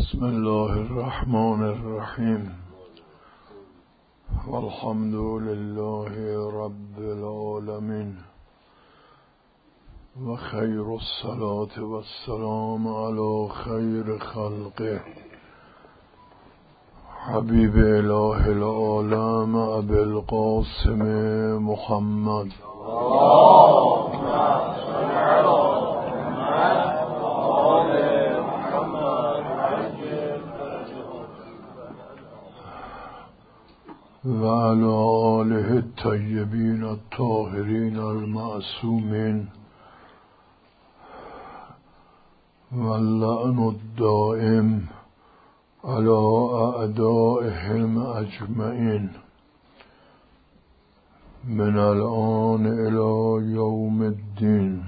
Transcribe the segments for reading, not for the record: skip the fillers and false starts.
بسم الله الرحمن الرحیم والحمد لله رب العالمین و خیر الصلاة و السلام علی خیر خلقه حبیب اله العالم ابی القاسم محمد و علی آله الطیبین الطاهرین المعصومین و اللعن الدائم علی اعدائهم اجمعین من الآن الی یوم الدین.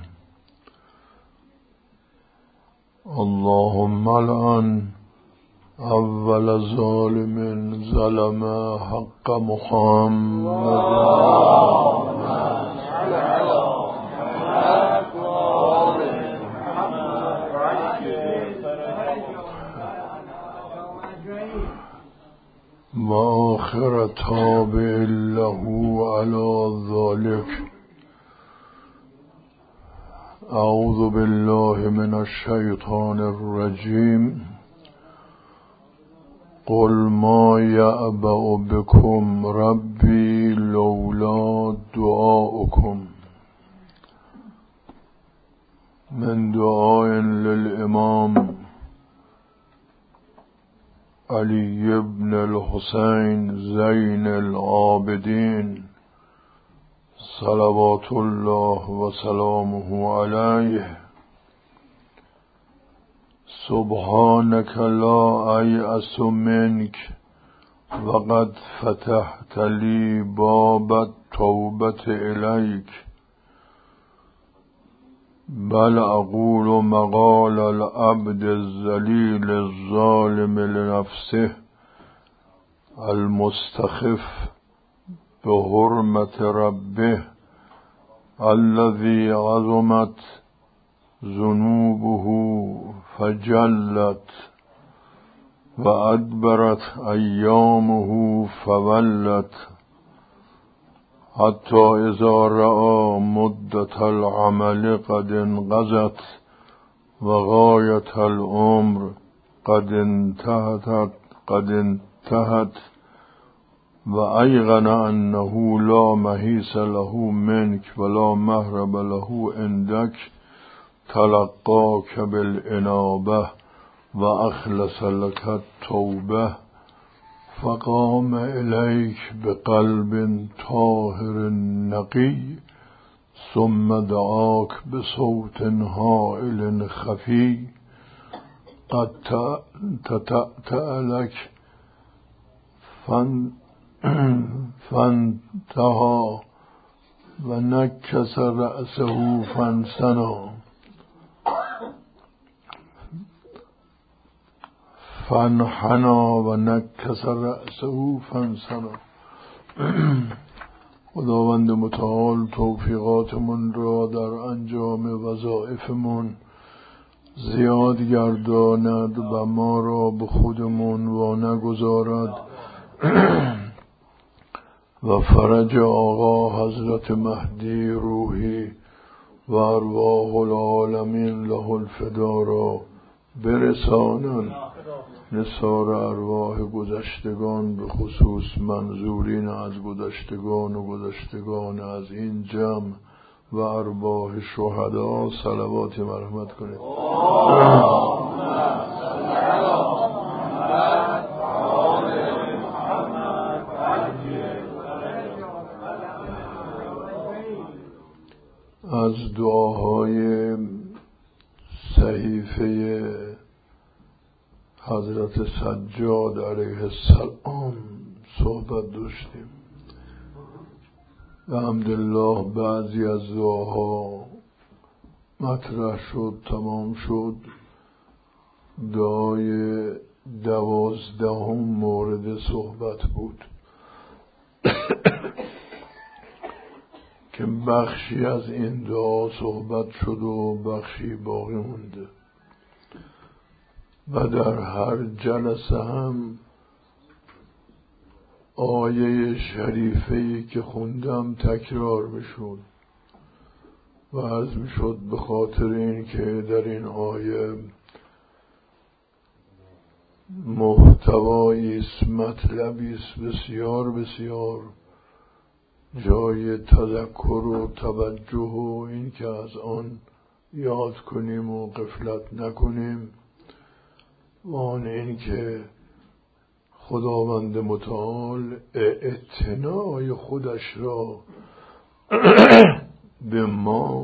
اللهم لعن اول ظالم ظلم حق محمد و آخر تابع له علی ذلك. اعوذ بالله من الشیطان الرجیم. قل ما یعبأ بكم ربی لولا دعاؤکم. من دعاء للامام علی بن الحسین زین العابدین صلوات الله و سلامه علیه. سبحانك لا أيأس منك وقد فتحت لي باب التوبة إليك، بل أقول مقال العبد الذليل الظالم لنفسه المستخف بحرمة ربه الذي عظمت ذنوبه فجلت وأدبرت أيامه فولت، حتى إذا رأى مدة العمل قد انقضت وغاية العمر قد انتهت وأيقن أنه لا محيص له منك ولا مهرب له عندك، تلقاك بالإنابة وأخلص لك التوبة، فقام إليك بقلب طاهر نقي، ثم دعاك بصوت هائل خفي قد تتأتأ لك فانتهى ونكس رأسه فانسنى فانحنى و نکس رأسه فانسنا. خداوند متعال توفیقاتمون را در انجام وظایفمون زیاد گرداند و ما را به خودمون وا نگذارد و فرج آقا حضرت مهدی روحی و ارواح العالمین له الفدا را برسانند. نثار ارواح گذشتگان به خصوص منظورین از گذشتگان از این جمع و ارواح شهدا صلوات مرحمت کنید. از دعاهای صحیفه حضرت سجاد علیه السلام صحبت داشتیم. الحمدلله بعضی از دعاها مطرح شد، تمام شد. دعای 12 مورد صحبت بود که بخشی از این دعا صحبت شد و بخشی باقی مونده. و در هر جلسه هم آیه شریفه‌ای که خوندم تکرار میشد و عرض میشد به خاطر این که در این آیه محتوایی است، مطلبی است بسیار بسیار جای تذکر و توجه و این که از آن یاد کنیم و غفلت نکنیم و آن این که خداوند متعال اعتنای خودش را به ما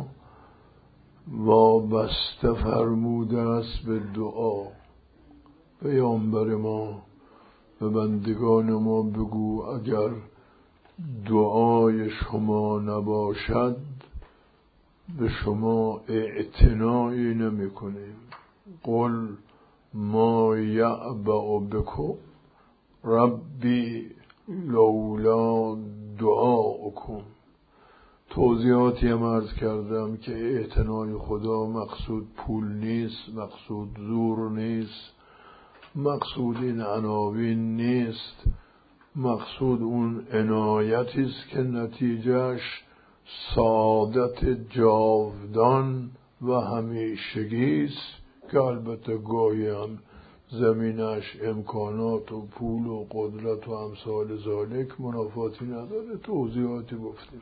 وابسته فرموده است به دعا. پیامبر ما به بندگان ما بگو اگر دعای شما نباشد به شما اعتنایی نمی کنیم. قل ما یعبأ بکم ربی لولا دعاؤکم. توضیحاتی هم عرض کردم که اعتنای خدا مقصود پول نیست، مقصود زور نیست، مقصود این عناوین نیست، مقصود اون عنایتی است که نتیجهش سعادت جاودان و همیشگی است که البته گاهی هم زمینش امکانات و پول و قدرت و امثال ذالک منافاتی نداره. توضیحاتی گفتیم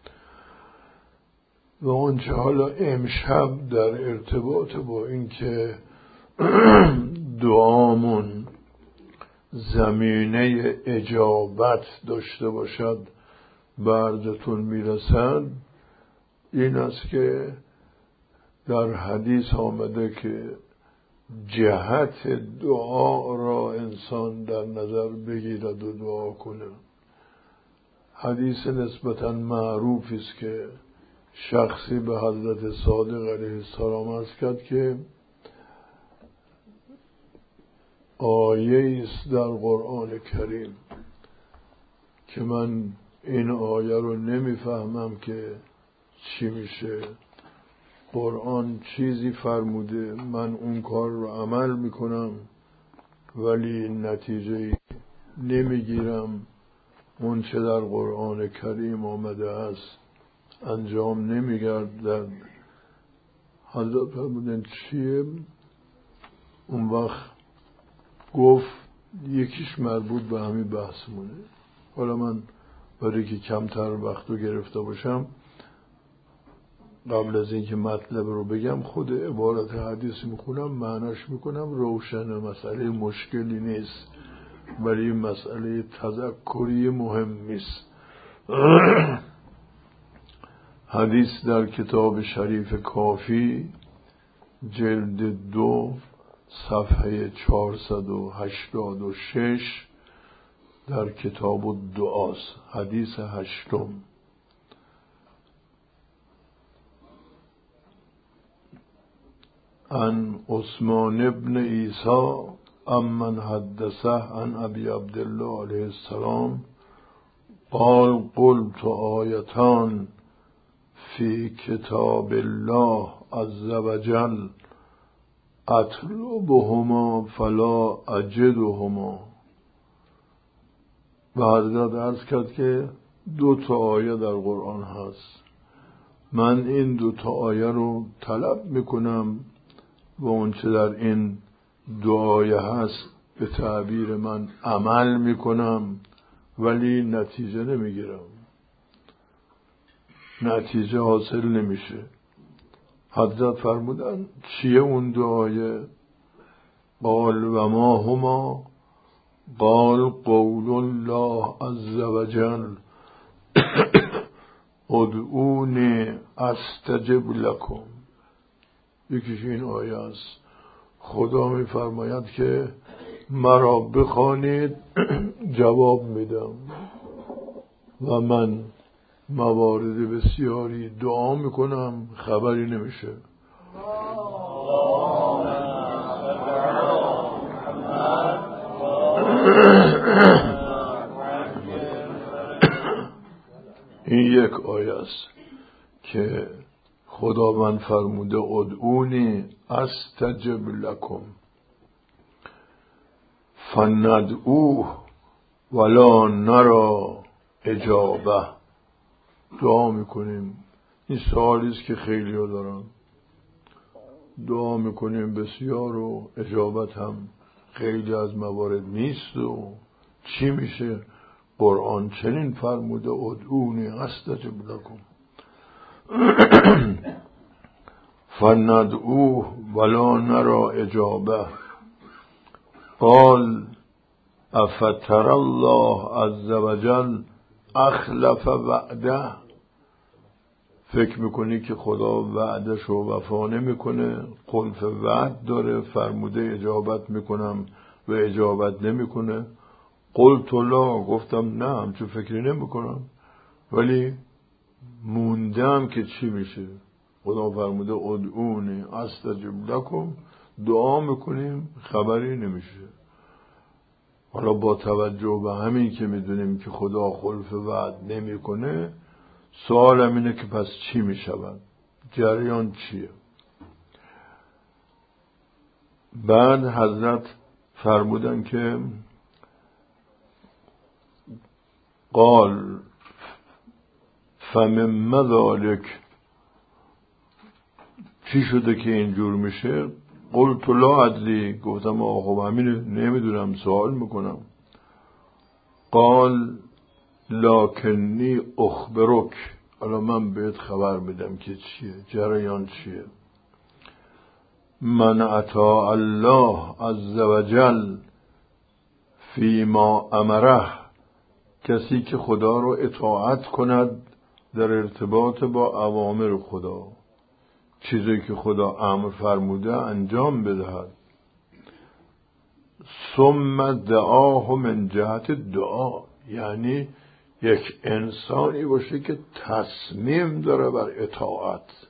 و اونچه حالا امشب در ارتباط با این که دعامون زمینه اجابت داشته باشد بردتون میرسد این است که در حدیث آمده که جهت دعا را انسان در نظر بگیرد و دعا کنه. حدیث نسبتاً معروفی است که شخصی به حضرت صادق علیه السلام عرض کرد که آیه است در قرآن کریم که من این آیه رو نمیفهمم که چی میشه. قرآن چیزی فرموده، من اون کار رو عمل میکنم ولی نتیجه نمیگیرم. اون چه در قرآن کریم آمده است انجام نمیگردد. حضرت فرمودن چیه؟ اون وقت گفت یکیش مربوط به همین بحثمونه. حالا من برای که کمتر وقت رو گرفته باشم قبل از اینکه مطلب رو بگم خود عبارت حدیث میخونم، معناش میکنم، روشن، مسئله مشکلی نیست ولی مسئله تذکری مهمی است. حدیث در کتاب شریف کافی جلد 2 صفحه 486 در کتاب الدعاست. حدیث 8. عن عثمان بن عیسی امن حدثه عن ابی عبدالله علیه السلام قال قلت آیتان فی کتاب الله عز وجل اطلبهما فلا اجدهما. و حضرت عرض کرد که 2 آیه در قرآن هست، من این 2 آیه رو طلب میکنم و اون چه در این 2 آیه هست به تعبیر من عمل میکنم ولی نتیجه نمیگیرم، نتیجه حاصل نمیشه. حضرت فرمودن چیه اون 2 آیه؟ قال و ما هما؟ قال قول الله عز وجل ادعونی استجب لکم. یکیش این آیه است، خدا میفرماید که مرا بخوانید جواب میدم و من موارد بسیاری دعا میکنم خبری نمیشه. این یک آیه است که خداوند فرموده ادعونی استجب لکم. فندعوه ولا نرى اجابه. دعا میکنیم، این سوالی است که خیلی ها دارن، دعا میکنیم بسیار و اجابت هم خیلی از موارد نیست. و چی میشه؟ قرآن چنین فرموده ادعونی استجب لکم فندعوه ولا نرى اجابه. قال افتر الله عز وجل اخلف وعده. فکر میکنی که خدا وعدش رو وفا نمیکنه؟ خلف وعد داره، فرموده اجابت میکنم و اجابت نمیکنه. قلت لا، گفتم نه، همچون فکری نمیکنم، ولی موندم که چی میشه. خدا فرموده ادعونی استجب لکم، دعا میکنیم خبری نمیشه. حالا با توجه به همین که میدونیم که خدا خلف وعد نمیکنه، سوالم اینه که پس چی میشود؟ جریان چیه؟ بعد حضرت فرمودن که قال فمن ذلک، چی شده که اینجور میشه؟ قلت لا ادری، گفتم آقا همینه، نمیدونم، سوال میکنم. قال لکنی اخبرک، الان من بهت خبر میدم که چیه، جریان چیه. من اطاع الله عز وجل فیما امره، کسی که خدا رو اطاعت کند در ارتباط با اوامر خدا، چیزی که خدا امر فرموده انجام بدهد. ثم دعاه من جهت دعا، یعنی یک انسانی باشه که تصمیم داره بر اطاعت،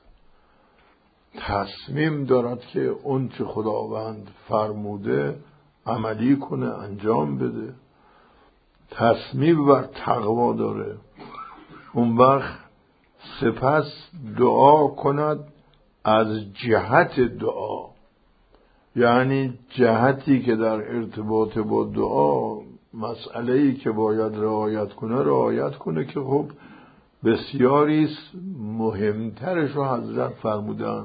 تصمیم دارد که اون چه خداوند فرموده عملی کنه، انجام بده، تصمیم بر تقوا داره. اون وقت سپس دعا کند از جهت دعا، یعنی جهتی که در ارتباط با دعا مسئله‌ای که باید رعایت کنه که خب بسیاری است، مهمترش رو حضرت فرمودن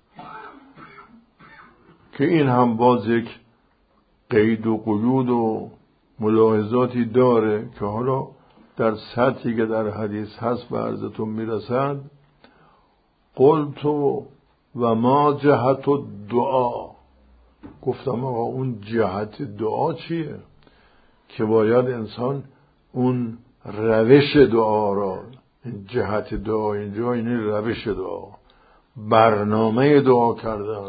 که این هم باز یک قید و قیود و ملاحظاتی داره که حالا در سطحی که در حدیث هست به عرضتون میرسد. قلت و ما جهت دعا، گفتم آقا اون جهت دعا چیه که باید انسان اون روش دعا را، این جهت دعا اینجا این روش دعا، برنامه دعا کردن،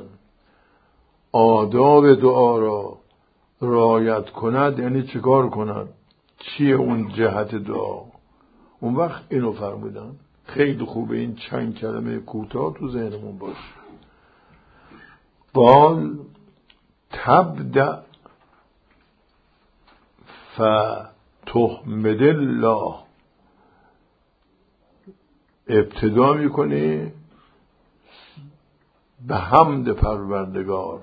آداب دعا را رعایت کند، یعنی چیکار کند، چیه اون جهت دعا. اون وقت اینو فرمودن. خیلی خوبه این چند کلمه کوتاه تو ذهنمون باشه. قال تبدأ فتحمد الله، ابتدا میکنی به حمد پروردگار،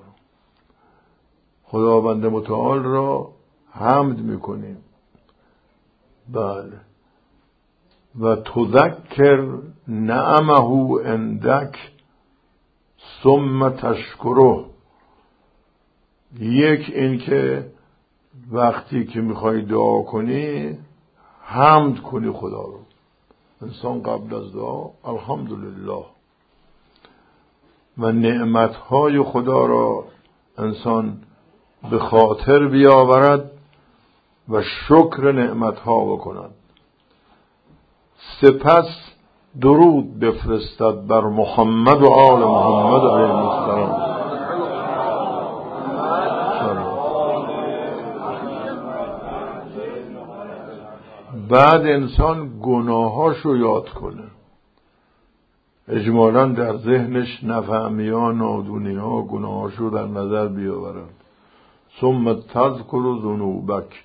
خداوند متعال را حمد میکنی. بله. و تذکر نعمه عندک ثم تشکره، یک این که وقتی که میخوای دعا کنی حمد کنی خدا رو. انسان قبل از دعا الحمدلله و نعمتهای خدا را انسان به خاطر بیاورد و شکر نعمتها بکند. سپس درود بفرستد بر محمد و آل محمد علیه السلام. بعد انسان گناهاشو یاد کنه، اجمالاً در ذهنش نفهمی ها، نادونی ها، گناهاشو در نظر بیاورد. ثم تذکر ذنوبک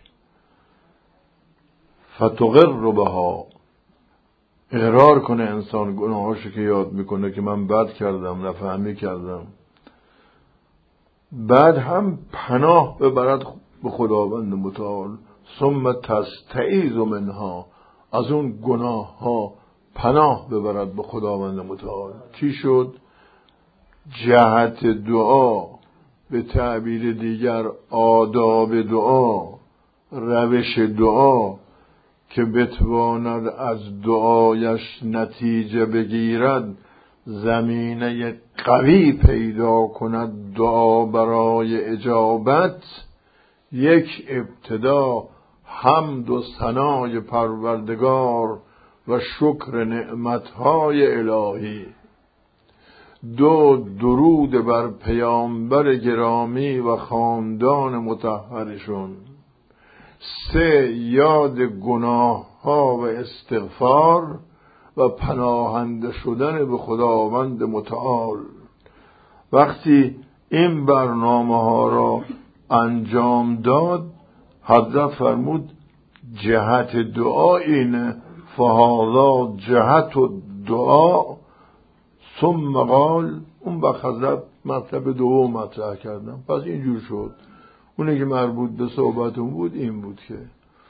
فتقر بها، اقرار کنه انسان گناهاشو که یاد میکنه که من بد کردم، نفهمی کردم. بعد هم پناه ببرد به خداوند متعال، ثم تستعیذ منها، از اون گناه ها پناه ببرد به خداوند متعال. چی شد؟ جهت دعا، به تعبیر دیگر آداب دعا، روش دعا که بتواند از دعایش نتیجه بگیرد، زمینه قوی پیدا کند دعا برای اجابت. یک ابتدا حمد و ثنای پروردگار و شکر نعمتهای الهی. دو، درود بر پیامبر گرامی و خاندان مطهرشون. سه، یاد گناه ها و استغفار و پناهنده شدن به خداوند متعال. وقتی این برنامه ها را انجام داد، حضرت فرمود جهت دعا اینه، فهذا جهت دعا. ثم قال، اون وقت حضرت مطلب دوم مطرح کردم. پس اینجور شد. اونه که مربوط به صحبتون بود این بود که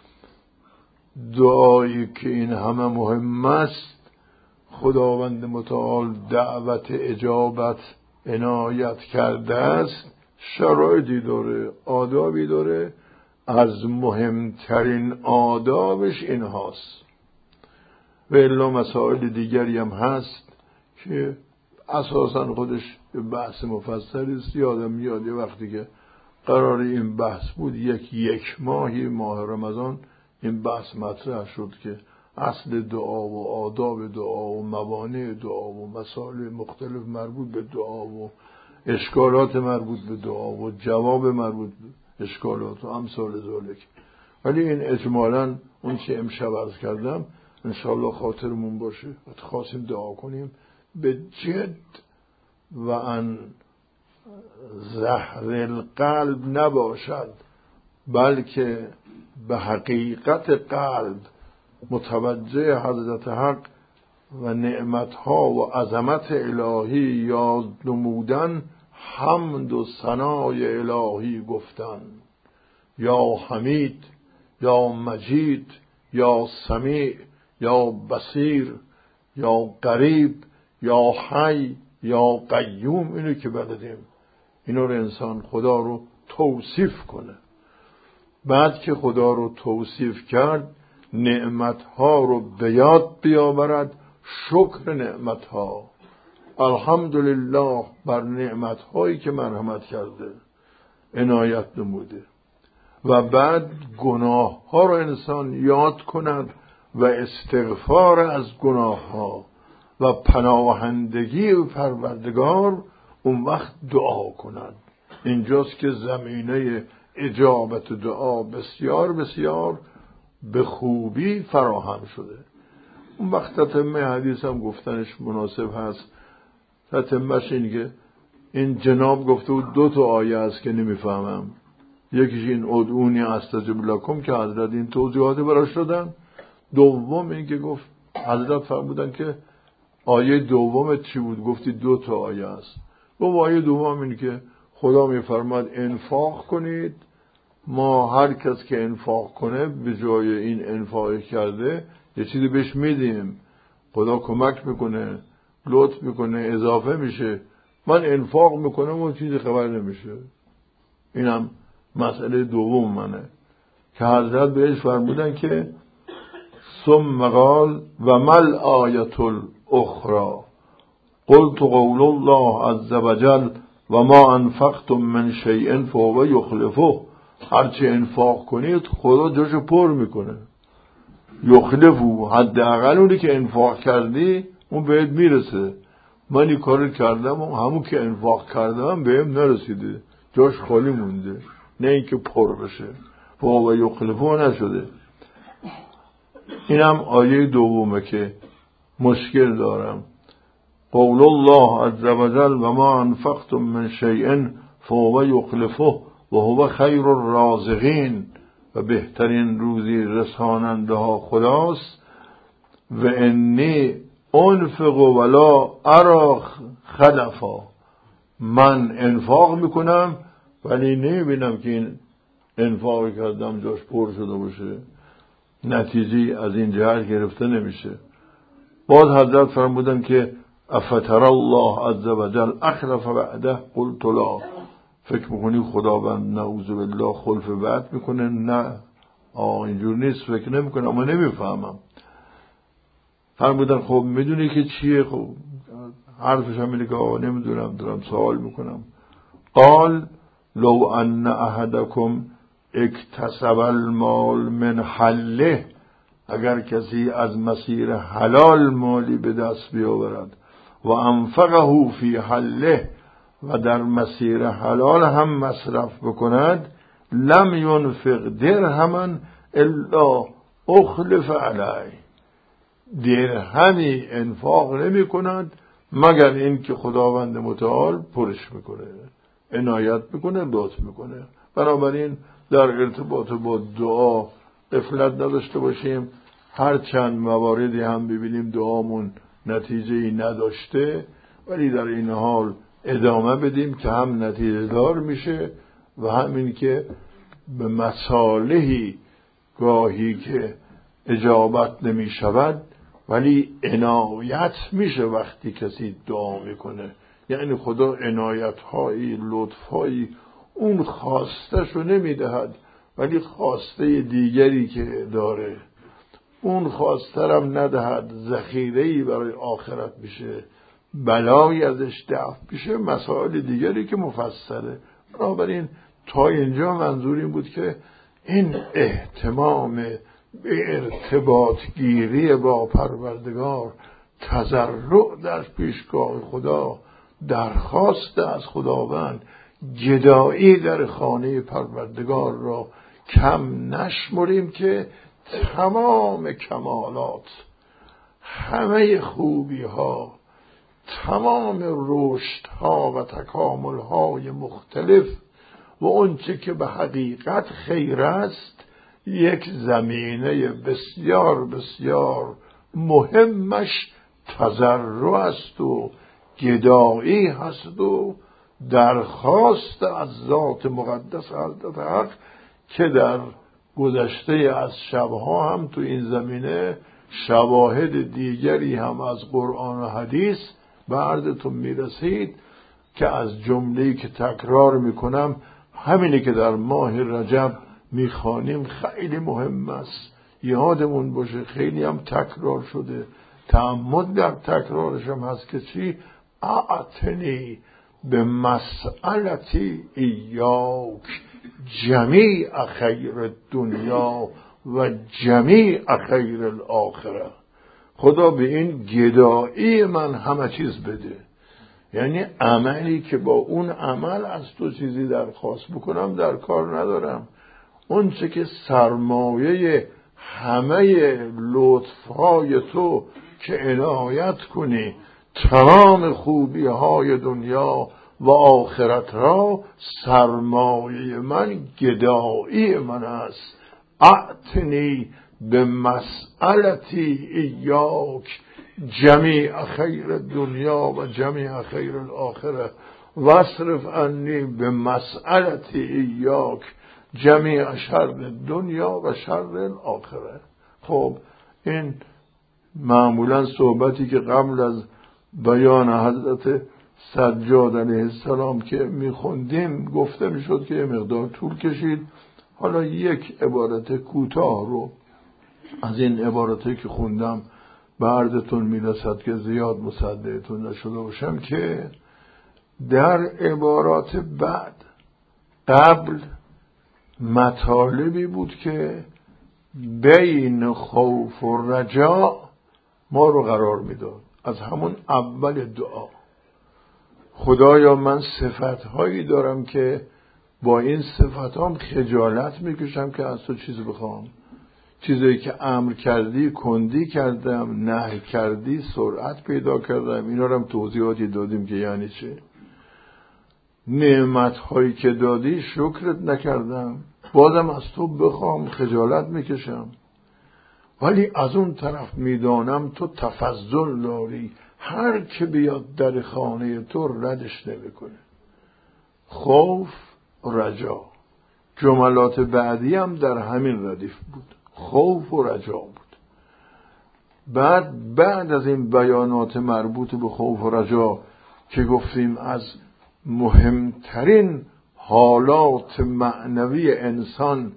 دعایی که این همه مهم است، خداوند متعال دعوت اجابت عنایت کرده است، شرایطی داره، آدابی داره. از مهمترین آدابش این هاست. و الا مسائل دیگری هم هست که اساسا خودش بحث مفصلی است. یادم میاد یه وقتی که قرار این بحث بود، یک ماهی ماه رمضان این بحث مطرح شد که اصل دعا و آداب دعا و موانع دعا و مسائل مختلف مربوط به دعا و اشکالات مربوط به دعا و جواب مربوط به اشکالات و امثال ذالک. ولی این اجمالاً اون که امشب عرض کردم انشاءالله خاطرمون باشه. خواستیم دعا کنیم به جد و ان زهر القلب نباشد، بلکه به حقیقت قلب متوجه حضرت حق و نعمتها و عظمت الهی یاد نمودن، حمد و ثنای الهی گفتن. یا حمید، یا مجید، یا سمیع، یا بصیر، یا قریب، یا حی، یا قیوم. اینو که بلدیم، اینو رو انسان خدا رو توصیف کنه. بعد که خدا رو توصیف کرد، نعمتها رو به یاد بیاورد، شکر نعمتها، الحمدلله بر نعمتهایی که مرحمت کرده، عنایت نموده. و بعد گناه ها رو انسان یاد کند و استغفار از گناه ها و پناهندگی پروردگار، اون وقت دعا کند. اینجاست که زمینه اجابت دعا بسیار بسیار به خوبی فراهم شده. اون وقت تتمه حدیث هم گفتنش مناسب هست. تتمهش این که این جناب گفته بود 2 آیه است که نمیفهمم. یکیش این ادعونی استجب لکم که حضرت این توضیحات براش دادن. دوم این که گفت حضرت فرمودن که آیه دوم چی بود؟ گفتی 2 آیه است. و آیه دوم این که خدا میفرماد انفاق کنید، ما هر کس که انفاق کنه به جای این انفاق کرده یه چیزی بهش میدیم، خدا کمک میکنه، لطف میکنه، اضافه میشه. من انفاق میکنم و چیزی خبر نمیشه. اینم مسئله دوم منه که حضرت بهش فرمودن که ثم قال و مل آیت الاخرى قلت قول الله عز وجل و ما انفقتم من شیء فهو یخلفه. هرچی انفاق کنید خدا جاشو پر میکنه. یخلفه، حداقل اونی که انفاق کردی اون بهت میرسه. من این کارو کردم و همون که انفاق کردم بهم نرسیده، جاش خالی مونده، نه اینکه پر بشه. فهو یخلفه نشده. اینم آیه دومه که مشکل دارم. قول الله عز وجل و ما انفقتم من شیء فهو یخلفه و هو خیر الرازقین، و بهترین روزی رساننده ها خداست. و انی انفق ولا ارى خلفا، من انفاق میکنم ولی نمیبینم که این انفاق کردم جاش پر شده باشه، نتیجه از این جهت گرفته نمیشه. باز حضرت فرمودن که افتر الله عز وجل اخلف بعده قلت لا، فکر میکنی خداوند نعوذ بالله خلف وعد میکنه؟ نه، اینجور نیست، فکر نمیکنم، اما نمیفهمم. فرمودن خب میدونی که چیه؟ خب حرفش هم اینه که نمیدونم، دارم سوال میکنم. قال لو ان احدکم اکتسب المال من حله، اگر کسی از مسیر حلال مالی به دست بیاورد و انفقه فی حله، و در مسیر حلال هم مصرف بکند، لم ینفق درهما الا اخلف علیه، درهمی انفاق نمی کند مگر این که خداوند متعال پرش میکنه، عنایت میکنه، لطف میکنه. بنابراین در ارتباط با دعا غفلت نداشته باشیم. هر چند مواردی هم ببینیم دعامون نتیجه‌ای نداشته، ولی در این حال ادامه بدیم که هم نتیجه دار میشه و همین که به مصالحی گاهی که اجابت نمی شود ولی عنایت میشه وقتی کسی دعا میکنه. یعنی خدا عنایت‌هایی، لطف‌هایی اون خواستش رو نمیدهد، ولی خواسته دیگری که داره اون خواسترم ندهد، ذخیره‌ای برای آخرت میشه، بلایی ازش دفع میشه، مسائل دیگری که مفصله. بنابراین تا اینجا منظور این بود که این اهتمام به ارتباط گیری با پروردگار، تضرع در پیشگاه خدا، درخواست از خداوند، گدایی در خانه پروردگار را کم نشمریم که تمام کمالات، همه خوبی ها، تمام رشد ها و تکامل های مختلف و اونچه که به حقیقت خیر است، یک زمینه بسیار بسیار مهمش تضرع است و گدایی هست و درخواست از ذات مقدس حضرت حق که در گذشته از شبها هم تو این زمینه شواهد دیگری هم از قرآن و حدیث به عرضتون میرسید که از جمله‌ای که تکرار میکنم همینه که در ماه رجب میخوانیم خیلی مهم است، یادمون باشه، خیلی هم تکرار شده، تعمد در تکرارش هم هست که چی؟ اعتنی به مسئلتی ایاک جمیع خیر دنیا و جمیع خیر الاخره. خدا به این گدایی من همه چیز بده، یعنی عملی که با اون عمل از تو چیزی درخواست بکنم در کار ندارم، اون چه که سرمایه همه لطفهای تو که عنایت کنی تمام خوبی های دنیا و آخرت را، سرمایه من گدایی من است. اعتنی به مسئلتی ایاک جمیع خیر دنیا و جمیع خیر الاخره واصرف عنی به مسئلتی ایاک جمیع شر دنیا و شر الاخره. خب این معمولا صحبتی که قبل از بیان حضرت سجاد علیه السلام که میخوندیم گفته میشد که یه مقدار طول کشید. حالا یک عبارت کوتاه رو از این عبارتی که خوندم به عرضتون میرسد که زیاد مصدقتون نشده باشم، که در عبارات بعد قبل مطالبی بود که بین خوف و رجا ما رو قرار میداد. از همون اول دعا خدایا من صفتهایی دارم که با این صفتام خجالت میکشم که از تو چیز بخوام، چیزایی که امر کردی کندی کردم، نهی کردی سرعت پیدا کردم. اینا رو هم توضیحاتی دادیم که یعنی چه. نعمتهایی که دادی شکرت نکردم، بازم از تو بخوام خجالت میکشم. ولی از اون طرف میدانم تو تفضل داری، هر که بیاد در خانه تو ردش نمیکنه. خوف رجا جملات بعدی هم در همین ردیف بود، خوف و رجا بود. بعد از این بیانات مربوط به خوف و رجا که گفتیم از مهمترین حالات معنوی انسان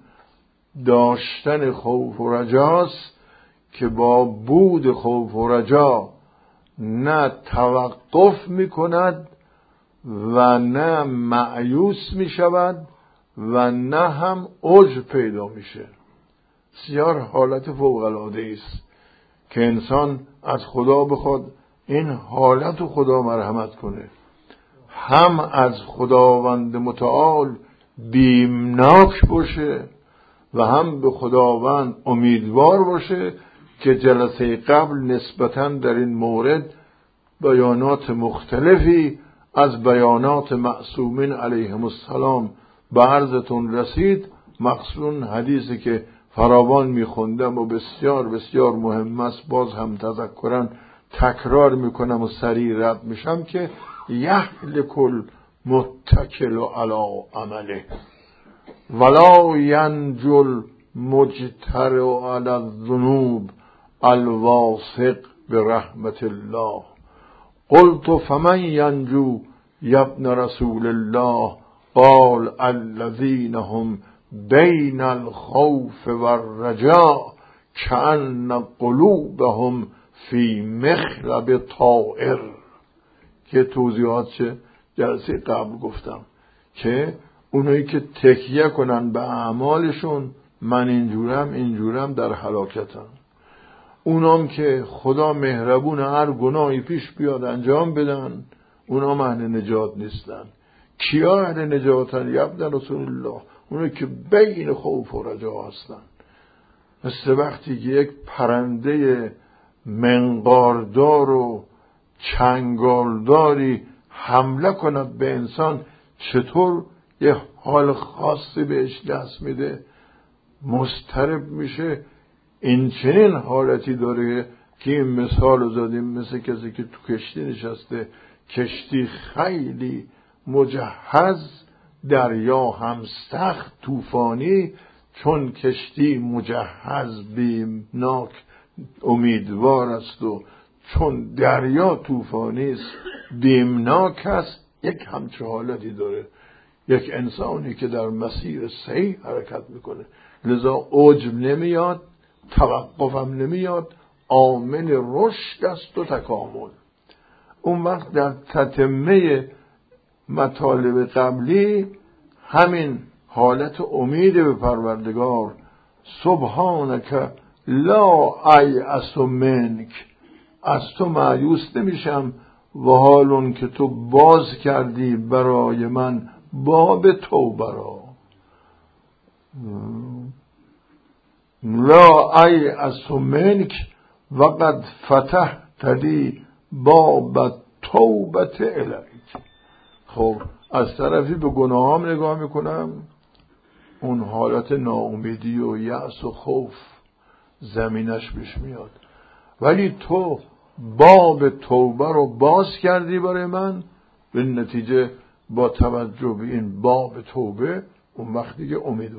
داشتن خوف و رجاست که با بود خوف و رجا نه توقف می کند و نه مایوس می شود و نه هم عجب پیدا میشه. بسیار حالت فوق‌العاده است که انسان از خدا بخواد این حالت رو خدا مرحمت کنه، هم از خداوند متعال بیمناک باشه و هم به خداوند امیدوار باشه که جلسه قبل نسبتاً در این مورد بیانات مختلفی از بیانات معصومین علیهم السلام به عرضتون رسید، مخصوصاً حدیثی که فراوان میخوندم و بسیار بسیار مهم است، باز هم تذکرن تکرار میکنم و سریع رد میشم که یهلک المتکل علی عمله ولا ینجو المجترئ علی الذنوب الواثق برحمت الله. قلت فمن ینجو یا ابن رسول الله؟ قال الذین هم بین الخوف والرجاء کأن قلوبهم فی مخلب طائر. که توضیحات چه جلسه قبل گفتم که اونایی که تکیه کنن به اعمالشون من اینجورم در هلاکتم، اونام که خدا مهربون هر گناهی پیش بیاد انجام بدن اونام اهل نجات نیستن. کیا اهل نجاتن؟ یبن رسول الله، اونایی که بین خوف و رجا هستن. مثل وقتی که یک پرنده منقاردار و چنگالداری حمله کند به انسان چطور یه حال خاصی بهش دست میده، مضطرب میشه. این چنین حالتی داره که این مثال رو زدیم مثل کسی که تو کشتی نشسته، کشتی خیلی مجهز، دریا هم سخت طوفانی، چون کشتی مجهز بیمناک امیدوار است و چون دریا طوفانی است بیمناک است. یک همچه حالتی داره یک انسانی که در مسیر صحیح حرکت میکنه، لذا عجب نمیاد، توقفم نمیاد، عامل رشد است و تکامل. اون وقت در تتمه مطالب قبلی همین حالت امید به پروردگار، سبحانک لا ایأس منک، از تو مایوس نمیشم و حالون که تو باز کردی برای من باب توبه را. لا ایأس منک وقد فتحت لی باب توبه الیک. خب از طرفی به گناهام نگاه میکنم، اون حالت ناامیدی و یأس و خوف زمینش پیش میاد، ولی تو باب توبه رو باز کردی برای من، به نتیجه با توجه به این باب توبه اون وقت دیگه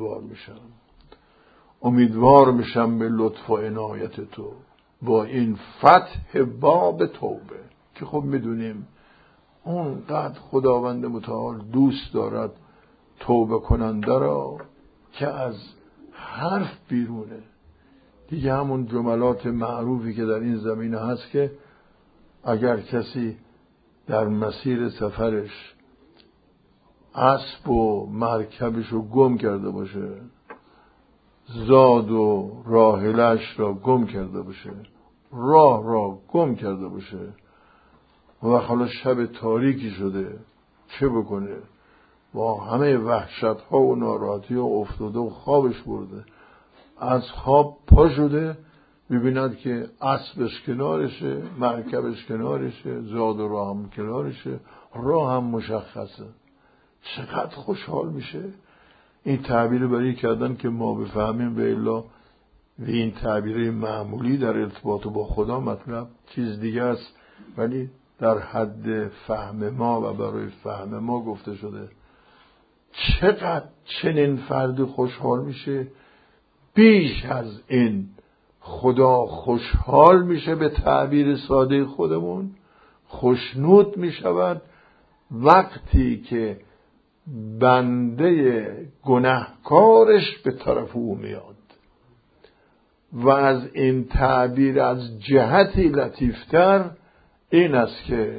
امیدوار میشم به لطف و عنایت تو با این فتح باب توبه که خب میدونیم اونقدر خداوند متعال دوست دارد توبه کننده را که از حرف بیرونه. دیگه همون جملات معروفی که در این زمینه هست که اگر کسی در مسیر سفرش اسب و مرکبش رو گم کرده باشه، زاد و راحلش را گم کرده باشه، راه را گم کرده باشه و حالا شب تاریکی شده، چه بکنه؟ با همه وحشت ها و ناراحتی و افتاده و خوابش برده، از خواب پا شده ببیند که اسبش کنارشه، مرکبش کنارشه، زاد و راه هم کنارشه، راه هم مشخصه، چقدر خوشحال میشه. این تعبیر برای کردن که ما بفهمیم، به الا و این تعبیر معمولی در ارتباط با خدا مطلب چیز دیگه است، ولی در حد فهم ما و برای فهم ما گفته شده. چقدر چنین فردی خوشحال میشه؟ بیش از این خدا خوشحال میشه، به تعبیر ساده خودمون خوشنود میشود وقتی که بنده گناهکارش به طرف او میاد. و از این تعبیر از جهتی لطیفتر این است که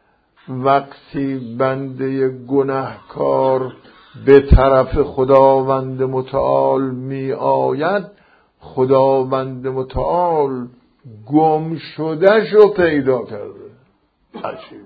وقتی بنده گناهکار به طرف خداوند متعال می آید، خداوند متعال گم شدهش رو پیدا کرده. عجیبه،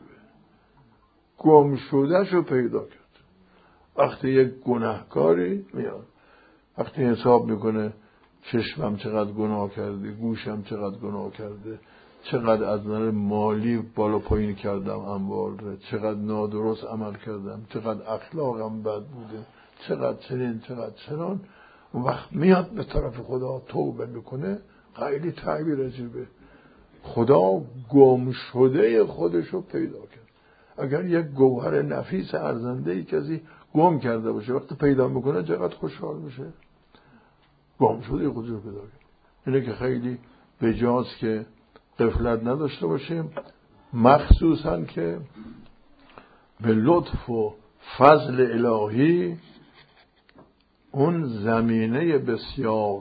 گم شدهش رو پیدا کرده. وقتی یک گناهکاری میاد، وقتی حساب میکنه چشمم چقدر گناه کرده، گوشم چقدر گناه کرده، چقدر از نظر مالی بالا پایین کردم اموال، چقدر نادرست عمل کردم، چقدر اخلاقم بد بوده، چقدر چنین چقدر چنان، اون وقت میاد به طرف خدا توبه میکنه. خیلی تعبیر عجیبه. خدا گم شده خودشو پیدا کرد. اگر یک گوهر نفیس ارزنده کسی گم کرده باشه، وقتی پیدا میکنه چقدر خوشحال میشه. گم شده خودشو پیدا کرد. اینه که خیلی بجاست که غفلت نداشته باشیم، مخصوصا که به لطف و فضل الهی اون زمینه بسیار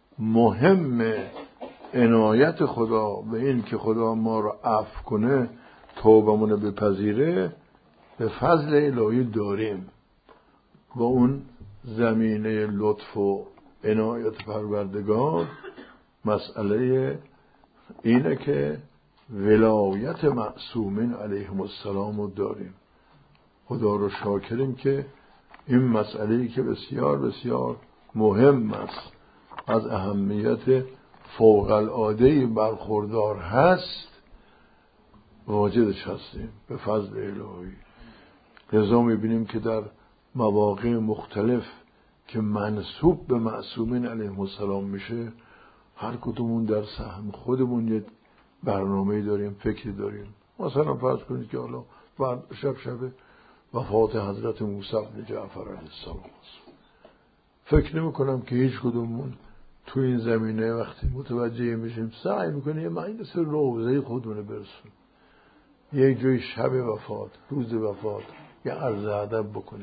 مهم عنایت خدا به این که خدا ما رو عفو کنه، توبمون بپذیره، به فضل الهی داریم. و اون زمینه لطف و عنایت پروردگار مسئله اینه که ولایت معصومین علیهم السلام رو داریم. خدا رو شاکریم که این مسئله‌ای که بسیار بسیار مهم است، از اهمیت فوق العاده‌ای برخوردار هست، واجدش هستیم به فضل الهی. لذا می‌بینیم که در مواقع مختلف که منسوب به معصومین علیهم السلام میشه، هر کدومون در سهم خودمون یک برنامه‌ای داریم، فکری داریم. مثلا فرض کنید که حالا شب وفات حضرت موسی بن جعفر علیه السلام است. فکر نمی‌کنم که هیچ کدومون تو این زمینه وقتی متوجه میشیم سعی می‌کنیم یه مجلس روزه خودمون برسونیم، یک جای شب وفات، روز وفات، یه عرض ادب بکنیم.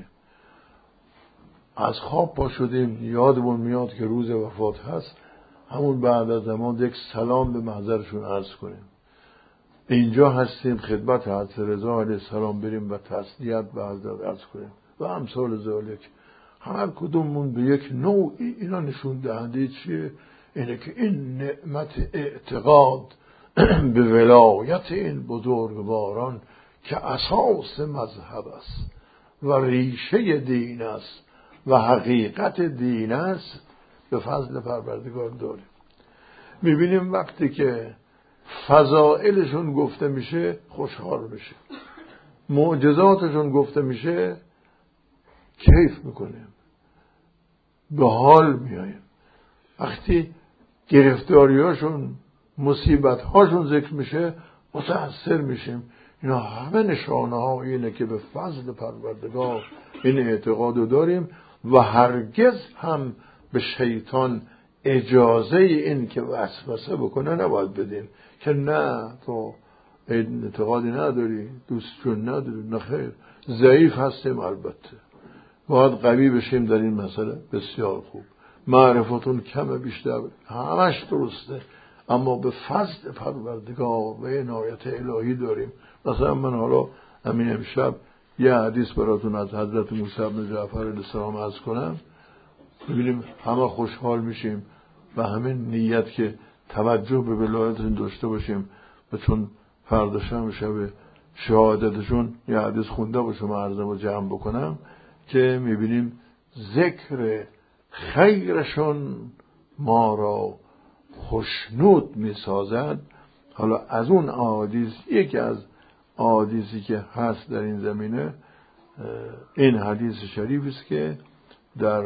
از خواب پا شدیم یادمون میاد که روز وفات هست، همون بعد از زمان یک سلام به محضرشون عرض کنیم. اینجا هستیم خدمت حضرت رضا علیه السلام بریم و تسلیت به حضرت عرض کنیم و امثال ذالک. هر کدوممون به یک نوعی اینا نشون دهنده چیه؟ اینه که این نعمت اعتقاد به ولایت این بزرگواران که اساس مذهب است و ریشه دین است و حقیقت دین است، به فضل پروردگار داریم. میبینیم وقتی که فضائلشون گفته میشه خوشحال میشه، معجزاتشون گفته میشه کیف میکنیم، به حال میاییم. وقتی گرفتاریاشون، مصیبتهاشون ذکر میشه متأثر میشیم. اینا همه نشانه ها اینه که به فضل پروردگار این اعتقاد رو داریم و هرگز هم به شیطان اجازه این که وسوسه بکنه نباید بدیم که نه تو اعتقادی نداری، دوستشون نداری. نه خیر، ضعیف هستیم، البته باید قوی بشیم در این مسئله. بسیار خوب، معرفتون کمه بیشتر همش درسته، اما به فضل پروردگار و عنایت الهی داریم. مثلا من حالا همین امشب یه حدیث براتون از حضرت موسی بن جعفر علیه السلام عرض کنم، ببینیم همه خوشحال میشیم و همین نیت که توجه به ولایتشون داشته باشیم. و چون فردا شب شهادتشون یه حدیث خونده باشم عرضم رو جمع بکنم که میبینیم ذکر خیرشون ما را خوشنود میسازد. حالا از اون احادیث، یکی از احادیثی که هست در این زمینه این حدیث شریفی است که در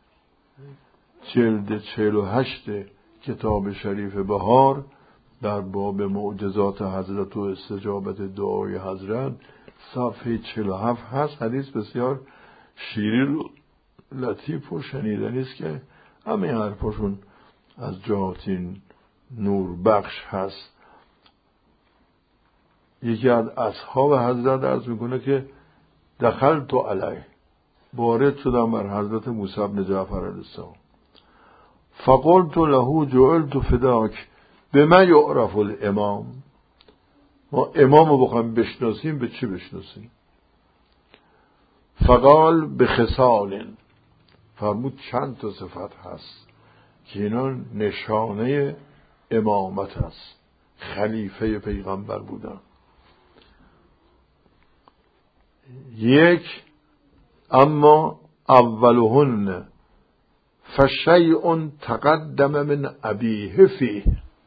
جلد 48 کتاب شریف بهار در باب معجزات حضرت و استجابت دعای حضرت صفحه 47 هست. حدیث بسیار شیرین و لطیف و شنیدنی است که همه حرفاشون از جهاتی نور بخش هست. یکی از اصحاب حضرت عرض میکنه که دخلت علیه، وارد شدم بر حضرت موسی بن جعفر علیه السلام، فقلت له جعلت فداک بما یعرف الامام، ما امام رو بخوایم بشناسیم به چی بشناسیم؟ فقال بخصال، فرمود چند تا صفت هست که اینا نشانه امامت هست، خلیفه پیغمبر بودن. یک، اما اولهن فشیء تقدم من ابیه فیه،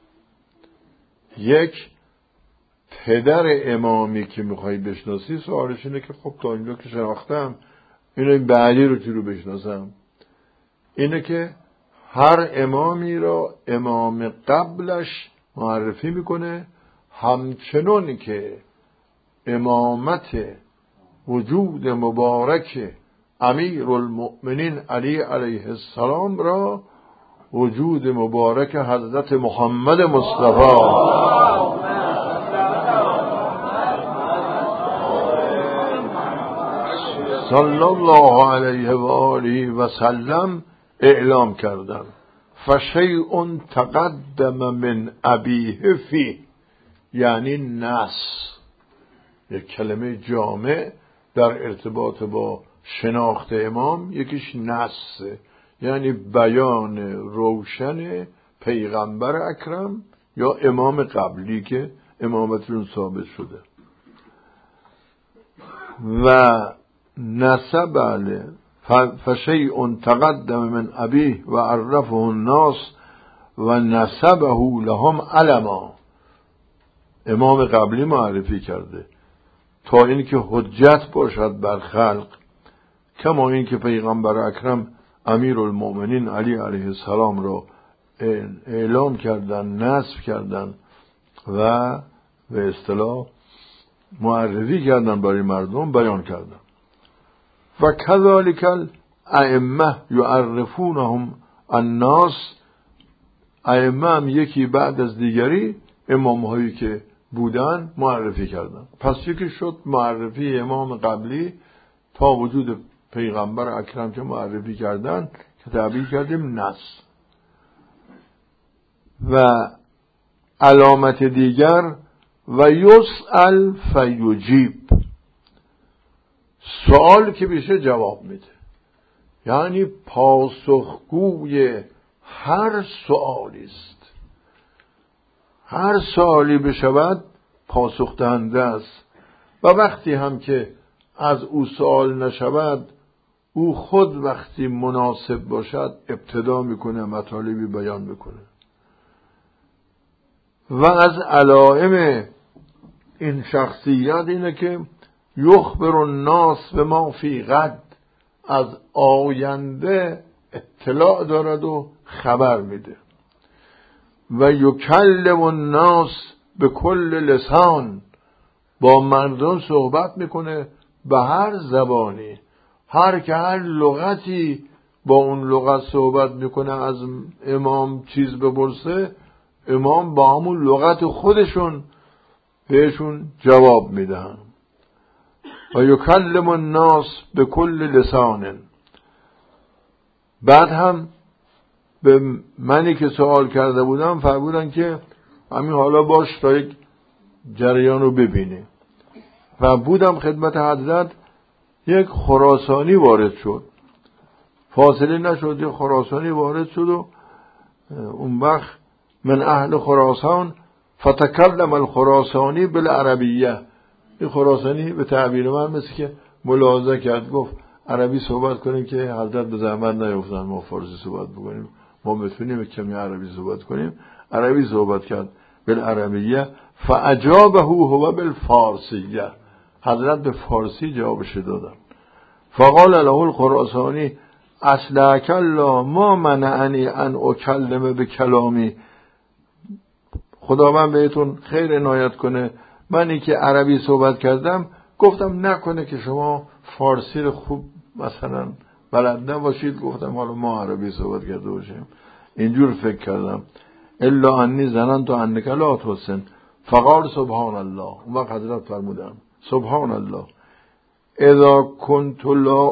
یک، پدر امامی که میخوای بشناسی سوالش اینه که خب تا اینجا که شناختم این بعدی رو چی رو بشناسم؟ اینه که هر امامی را امام قبلش معرفی میکنه، همچنان که امامت وجود مبارک امیر المؤمنین علی علیه السلام را وجود مبارک حضرت محمد مصطفی صلی الله علیه و آله و سلم اعلام کردن. فشیء تقدم من ابیه فی، یعنی نص، یک کلمه جامع در ارتباط با شناخت امام. یکیش نص، یعنی بیان روشن پیغمبر اکرم یا امام قبلی که امامتون ثابت شده. و نسب علیه فشیء تقدم من ابیه و عرفه الناس و نسبه لهم علما، امام قبلی معرفی کرده تا این که حجت باشد بر خلق، کما این که پیغمبر اکرم امیر المؤمنین علی علیه السلام را اعلام کردن، نصب کردن و به اصطلاح معرفی کردن برای مردم، بیان کردن. و کذالک الائمه یعرفونهم الناس، ائمه هم یکی بعد از دیگری امام هایی که بودن معرفی کردن. پس یکی شد معرفی امام قبلی تا وجود پیغمبر اکرم که معرفی کردن که تعبیر کردیم نص. و علامت دیگر و یسأل فیجیب، سوال که بشه جواب میده، یعنی پاسخگوی هر سوالی است. هر سوالی بشود پاسخ دهنده است و وقتی هم که از او سوال نشود او خود وقتی مناسب باشد ابتدا میکنه، مطالبی بیان میکنه. و از علائم این شخصیت اینه که یخبر الناس بما فی غد، از آینده اطلاع دارد و خبر میده. و یکلم الناس به کل لسان، با مردم صحبت میکنه به هر زبانی، هر که هر لغتی با اون لغت صحبت میکنه. از امام چیز بپرسه، امام با همون لغت خودشون بهشون جواب میدن. و یکلم الناس به کل لسان. بعد هم به منی که سوال کرده بودم فرمودن که همین حالا باش تا یک جریان رو ببینه. و بودم خدمت حضرت، یک خراسانی وارد شد، فاصله نشد، یک خراسانی وارد شد و اون وقت من اهل خراسان فتکلم الخراسانی بالعربیه. این خراسانی به تعبیر من مثل که ملاحظه کرد، گفت عربی صحبت کنیم که حضرت به زحمت نیفتن ما فارسی صحبت بکنیم، ما بتونیم کمی عربی صحبت کنیم. عربی صحبت کرد بالعربیه. فاجابه هو بالفارسیه، حضرت به فارسی جوابش دادن. فقال له الخراسانی اصلحک الله ما منعنی ان اکلم به کلامی، خداوند بهتون خیر عنایت کنه، منی که عربی صحبت کردم گفتم نکنه که شما فارسی رو خوب مثلا بلد نباشید. گفتم حالا ما عربی صحبت کرده باشیم. اینجور فکر کردم الا انی ظننت انک لا تحسن فقال سبحان الله. اون وقت حضرت فرمودن سبحان الله اذا كنت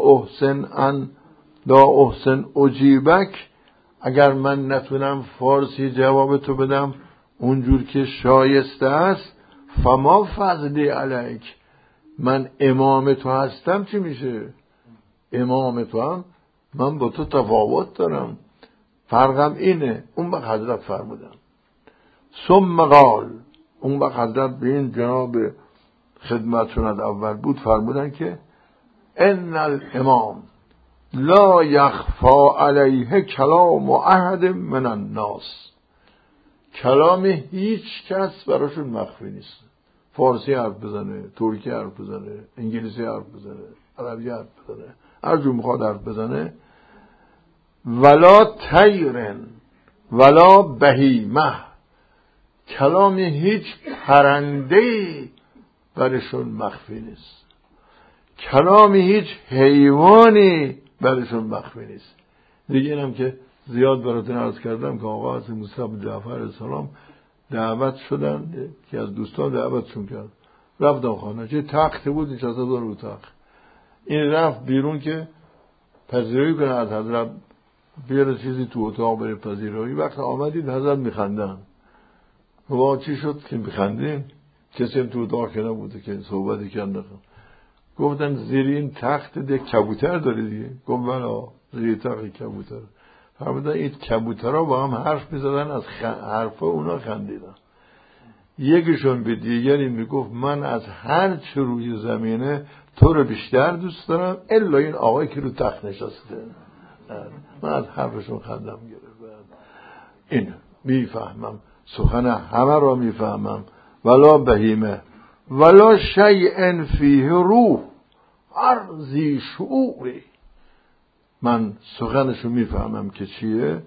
لا احسن اجیبک، اگر من نتونم فارسی جواب تو بدم اونجور که شایسته است، فما فضلی علیک، من امام تو هستم چی میشه؟ امام تو هم من با تو تفاوت دارم، فرقم اینه. اون وقت حضرت فرمودن ثم قال، اون وقت حضرت به این جناب خدمتشون از اول بود فرمودن که ان الامام لا یخفا علیه کلام احد من الناس، کلام هیچ کس براشون مخفی نیست. فارسی حرف بزنه، ترکی حرف بزنه، انگلیسی حرف بزنه، عربی حرف بزنه، هر جور میخواد حرف بزنه. ولا طیرن ولا بهیمه، کلام هیچ پرنده‌ای برشون مخفی نیست، کلام هیچ حیوانی برشون مخفی نیست. دیگه اینم که زیاد براتون عرض کردم که آقا حضرت موسی بن جعفر علیه السلام دعوت شدن، که از دوستان دعوتشون کرد، رفتم خانه، چه تخت بود نشسته بود رو تخت. این رفت بیرون که پذیرایی کنه از حضرت، بیاره چیزی تو اتاق بره پذیرایی. وقت آمدید حضرت میخندن. با چی شد که میخندین؟ کسی هم تو اتاق که نبوده که صحبتی کردن. گفتن زیر این تخت یک کبوتر داره دیگه. گفت بله زیر تخت کبوتر. فرمودن این کبوترها با هم حرف میزدن، از حرف اونا خندیدن. یکیشون به دیگری میگفت من از هر چه روی زمینه تو رو بیشتر دوست دارم الا این آقایی که رو تخت نشسته. من از حرفشون خندم گرفت. این میفهمم، سخن همه را میفهمم. ولا بهیمه ولا شیء فیه روح، هر ذی شعوری، من سخنشو میفهمم که چیه.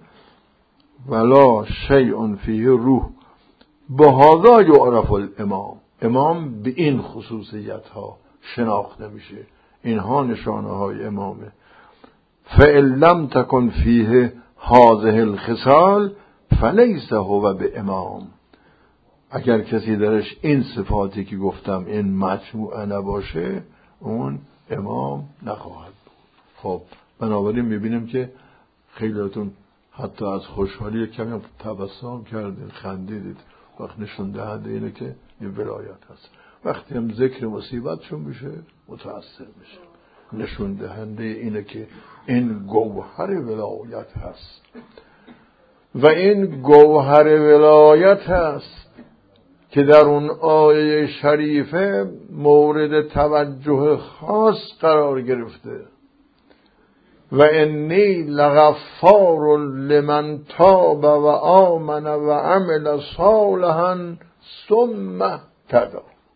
ولا شیء فیه روح بهذا یعرف الامام، امام به این خصوصیت ها شناخته میشه، اینها نشانه های امامه. فإن لم تکن فیه هذه الخصال فلیس هو بامام، اگر کسی درش این صفاتی که گفتم این مجموعه نباشه اون امام نخواهد بود. خب بنابراین میبینیم که خیلیتون حتی از خوشحالی کمی تبسم کردید، خندیدید، وقت نشون دهنده اینه که این ولایت هست. وقتی هم ذکر مصیبتشون میشه متأثر میشه، نشون دهنده اینه که این گوهر ولایت هست. و این گوهر ولایت هست که در اون آیه شریفه مورد توجه خاص قرار گرفته. و انی لغفار لمن تاب و آمن و عمل صالحا ثم اهتدی.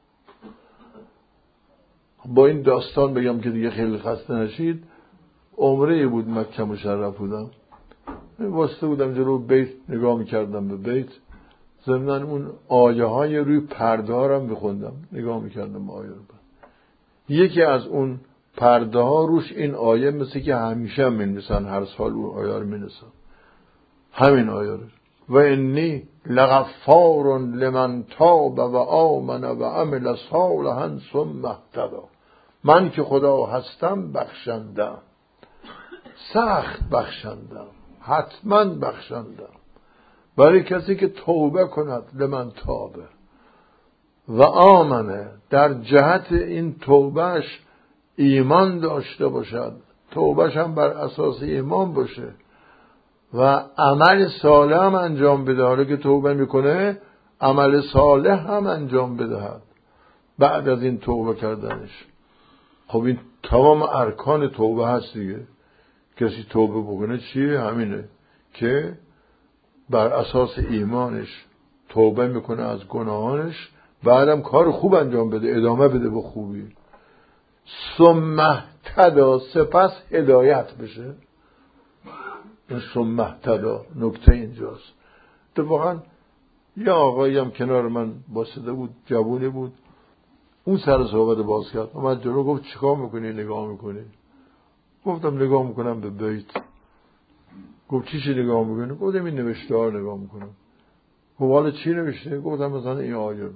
با این داستان بگم که دیگه خیلی خسته نشید. عمره بود مکه مشرف بودم، واسطه بودم جلو بیت نگاه میکردم به بیت، ضمناً اون آیه های روی پرده ها رو میخوندم، نگاه میکردم آیه رو. یکی از اون پرده ها روش این آیه مثل که همیشه هم می‌نویسن، هر سال اون آیه رو می‌نویسن، همین آیه رو. و انی لغفار لمن تاب و آمن و عمل صالحا ثم اهتدی، من که خدا هستم بخشندم، سخت بخشندم، حتما بخشندم برای کسی که توبه کند. لمن تابه و آمنه، در جهت این توبهش ایمان داشته باشد، توبهش هم بر اساس ایمان باشه و عمل صالح هم انجام بده. حالا که توبه میکنه عمل صالح هم انجام بدهد بعد از این توبه کردنش. خب این تمام ارکان توبه هست دیگه. کسی توبه بکنه چیه؟ همینه که بر اساس ایمانش توبه میکنه از گناهانش، بعدم کار خوب انجام بده، ادامه بده به خوبی. ثم اهتدی، سپس هدایت بشه. این ثم اهتدی نکته اینجاست. اتفاقا یه آقایی هم کنار من باسده بود، جوونی بود، اون سر صحبت باز کرد، اومد جلو گفت چیکار میکنی نگاه میکنی؟ گفتم نگاه میکنم به بیت. گفت چی نگاه میکنه؟ گفتم این نوشته ها نگاه میکنم. گفت حالا چی نوشته؟ گفتم مثلا این آیه.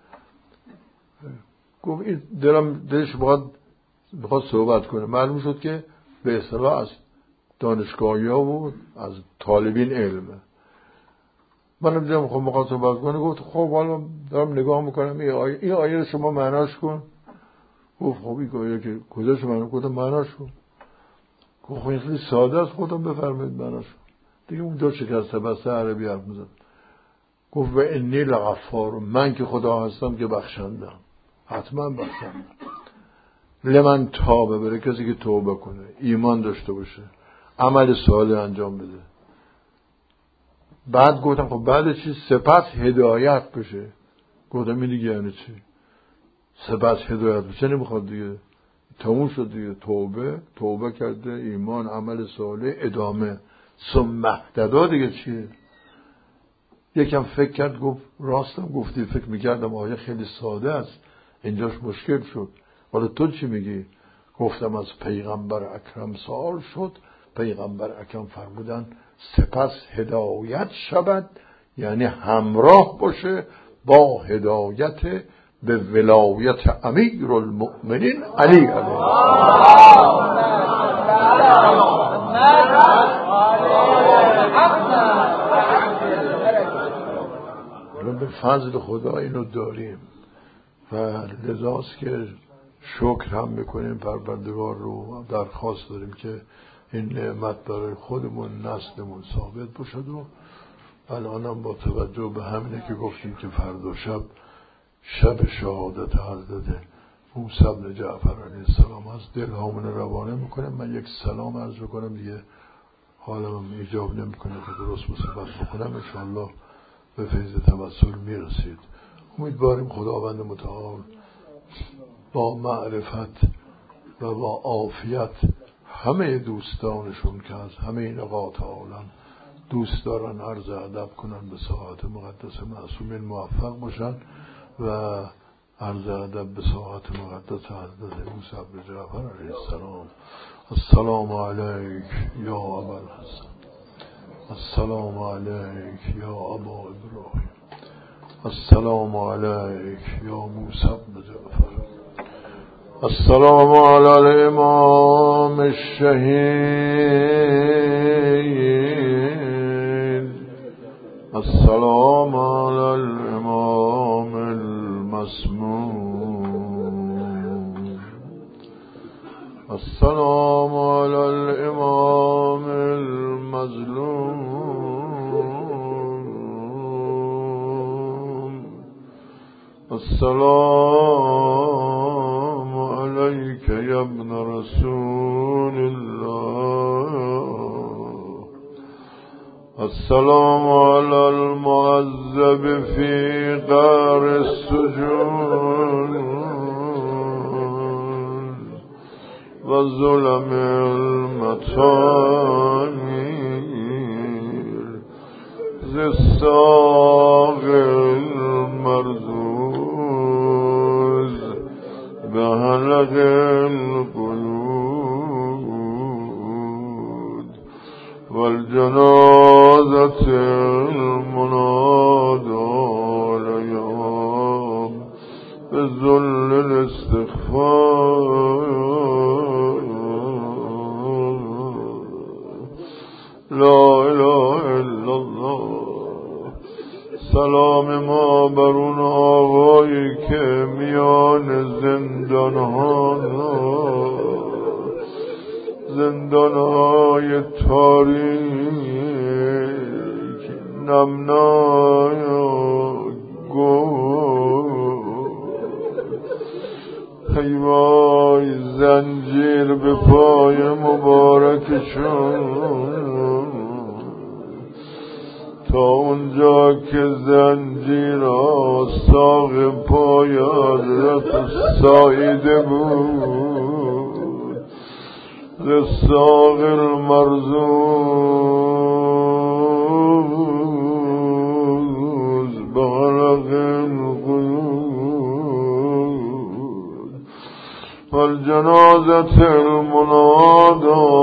گفت این دلش بخواد صحبت کنه. معلوم شد که به اصطلاح از دانشگاهی ها و از طالبین علمه. من دیدم خب میخواد صحبت کنه. گفت خب حالا دارم نگاه میکنم این آیه رو شما معناش کن. گفت خب این آیه که کجاش معناش؟ گفتم معناش کن. گفت خب این خیلی ساده است. خودم بفرمایید معناش کن. دیگه اون دو شکسته بسته عربی حرف میزد. گفت و انی لغفار، من که خدا هستم که بخشندم، حتما بخشندم. لمن تابه، برای کسی که توبه کنه، ایمان داشته باشه، عمل صالح انجام بده. بعد گفتم خب بعد چی؟ سپس هدایت بشه. گفتم این دیگه یعنی چی؟ سپس هدایت بشه نمیخواد دیگه، تموم شد دیگه. توبه کرده، ایمان، عمل صالح، ادامه. ثم اهتدی دیگه چیه؟ یکم فکر کرد، گفت راستم گفتی، فکر میکردم آیه خیلی ساده است، اینجاش مشکل شد. حالا تو چی میگی؟ گفتم از پیغمبر اکرم سوال شد. پیغمبر اکرم فرمودن سپس هدایت شود، یعنی همراه باشه با هدایت به ولایت امیر المؤمنین علی علیه. به فضل خدا اینو داریم و لذاست که شکر هم میکنیم پروردگار رو، درخواست داریم که این نعمت برای خودمون نسلمون ثابت باشد. و الانم با توجه به همینه که گفتیم که فردا شب شهادت حضرت موسی بن جعفر علیه السلام است، دل هامون روانه میکنه. من یک سلام عرض بکنم دیگه، حالم ایجاب نمیکنه که درست مصیبت بکنم. انشاءالله به فیض توسل میرسید. امیدواریم خداوند متعال با معرفت و با عافیت همه دوستانشون که از همه نقاط عالم دوست دارن عرض ادب کنن به ساعت مقدس معصومین موفق باشن و عرض ادب به ساعت مقدس حضرت موسی بن جعفر علیه السلام. السلام علیک یا ابوالحسن، السلام علیک یا ابا ابراهیم، السلام علیک یا موسی بن جعفر، السلام علی الامام الشهید، السلام علی الامام المسموم، السلام علی الامام المظلوم، السلام علیک یا ابن رسول الله، السلام علی المعذب فی قعر السجون و ظلم المطامیر ذی الساق المرضوز بحلق القیود والجنازة المنادى لیام بذل الاستغفار لا اله الا الله. سلام ما بر اون آقایی که میان زندانهای تاریک نمنای ای وای زنجیر به پای مبارکشون، تا اونجا که زنجیر آستاق پای حضرت سایده بود، لساق المرزوز بغرق القیود والجنازة المنادى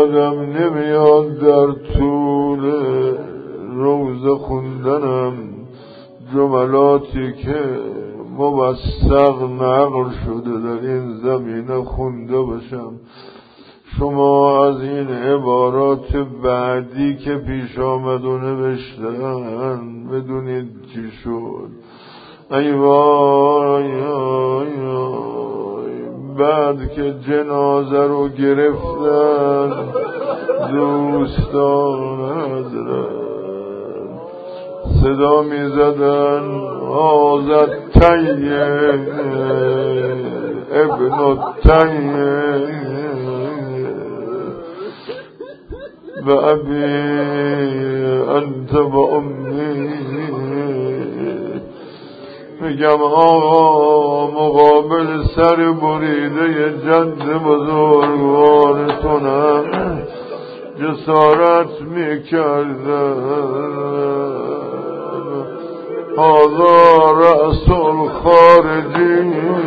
یادم نمیاد در طول روز خوندنم جملاتی که موثق نقل شده در این زمینه خونده باشم. شما از این عبارات بعدی که پیش آمد و نوشتن بدونید چی شد. ای وای بعد که جنازه رو گرفتن دوستان حضرت صدا می زدن آزد تیه ابن تیه و ابی انت و امی. میگم آقا مقابل سر بریده جد بزرگوارتونم جسارت میکردن. هذا رأس الخارجین